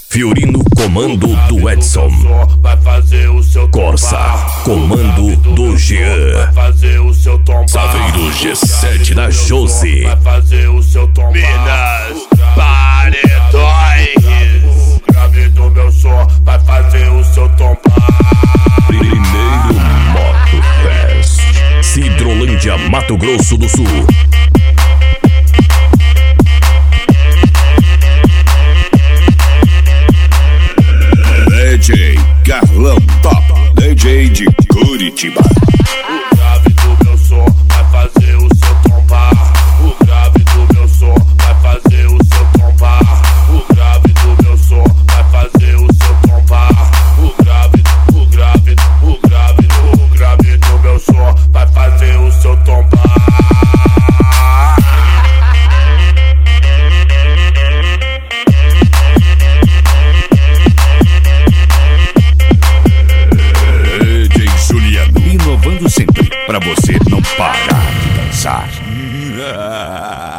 Fiorino, comando do Edson. Vai fazer o seu Corsa, comando do Jean. Vai fazer o seu tombar. Saveiro G7 da Josi. Vai fazer o seu tombar. Minas Paredões. O grave do meu som vai fazer o seu tombar. Primeiro Moto Fest, Cidrolândia, Mato Grosso do Sul. DJ Carlão Top, DJ de Curitiba. O grave do meu som vai fazer o seu tombar. O grave do meu som vai fazer o seu tombar. O grave do meu som vai fazer o seu tombar. O grave do meu som vai fazer o seu tombar. Inovando sempre, pra você não parar de dançar.